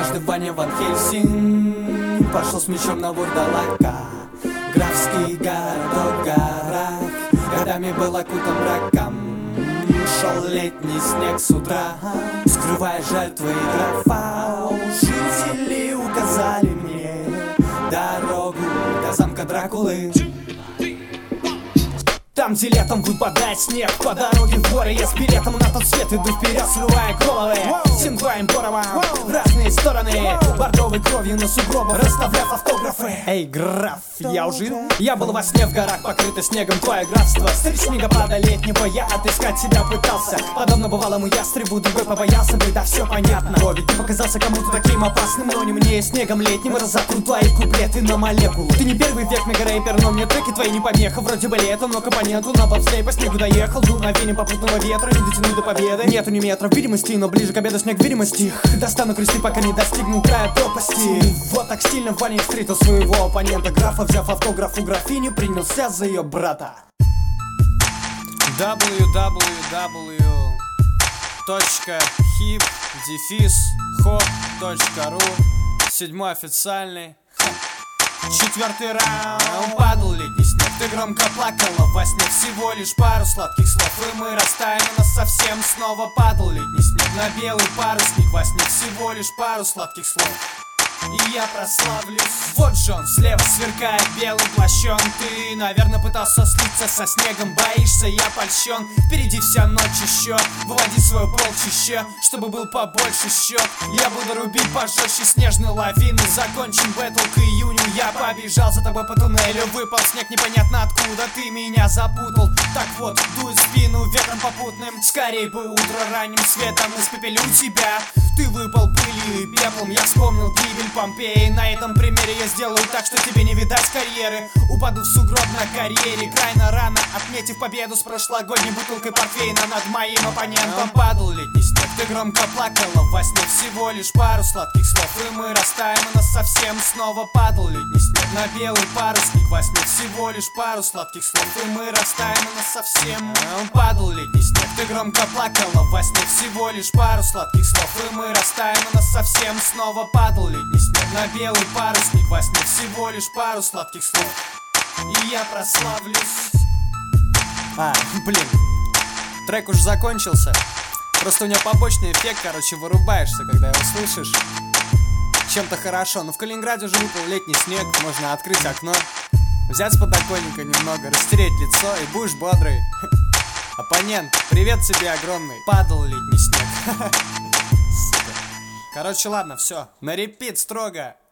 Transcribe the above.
Однажды Ваня Ван Хельсинг пошел с мечом на вурдалака. Графский городок в горах годами был окутан мраком. Шел летний снег с утра, скрывая жертвы и графа. Жители указали мне дорогу до замка Дракулы. Там, где летом выпадает снег, по дороге в горы я с билетом на тот свет иду вперед, срывая головы. Синтваем Боровым в разные стороны, бордовой кровью на сугробах расставляв автографы. Эй, граф, я ужил? Я был во сне в горах, покрыто снегом твое графство. Среди снегопада летнего я отыскать себя пытался. Подобно бывалому ястребу, другой побоялся бы, да все понятно. О, ведь ты показался кому-то таким опасным, но не мне. Снегом летним разотру твои куплеты на молекулу. Ты не первый век мегарэпер, но мне треки твои не помеха. Вроде бы летом, но компоненту на бобслей по снегу доехал. Дуновение попутного ветра, не дотяну до победы. Нету ни метров видимости, но ближе к обеду снег видимости. Достану кресты, пока не достигну края пропасти. Вот так стильно Ваня встретил своего оппонента графа. Взяв автограф у графини, принялся за ее брата. www.hip-hop.ru 7-й официальный. 4-й раунд. Падал летний снег, ты громко плакала во сне. Всего лишь пару сладких слов, и мы растаем, и нас совсем снова падал летний снег на белый парусник во сне. Всего лишь пару сладких слов, и я прославлюсь. Вот же он, слева сверкает белый плащон. Ты, наверное, пытался слиться со снегом. Боишься, я польщен. Впереди вся ночь еще. Выводи свое полчище, чтобы был побольше счет. Я буду рубить пожестче снежной лавины. Закончим бэтл к июню. Я побежал за тобой по туннелю. Выпал снег непонятно откуда. Ты меня запутал. Так вот, дует в спину ветром попутным. Скорей бы утро ранним светом испепелю тебя. Ты выпал пылью и пеплом. Я вспомнил гибель Помпеи. На этом примере я сделаю так, что тебе не видать карьеры. Упаду в сугроб на карьере. Крайне рано, отметив победу с прошлогодней бутылкой портвейна над моим оппонентом. Падал летний снег, ты громко плакала во сне. Всего лишь пару сладких слов, и мы растаем, и нас совсем снова. Падал летний снег на белый парусник во сне. Всего лишь пару сладких слов, и мы растаем, и нас совсем. Падал летний снег, ты громко плакала во сне. Всего лишь пару сладких слов, и мы растаем, и нас совсем снова. Падал летний снег на белый парусник во сне. Всего лишь пару сладких слов, и я прославлюсь. Блин, трек уже закончился. Просто у него побочный эффект, короче, вырубаешься, когда его слышишь. Чем-то хорошо, но в Калининграде уже выпал летний снег. Можно открыть окно, взять с подоконника немного, растереть лицо, и будешь бодрый. Оппонент, привет тебе огромный. Падал летний снег. Сука. Короче, ладно, все, на репит строго.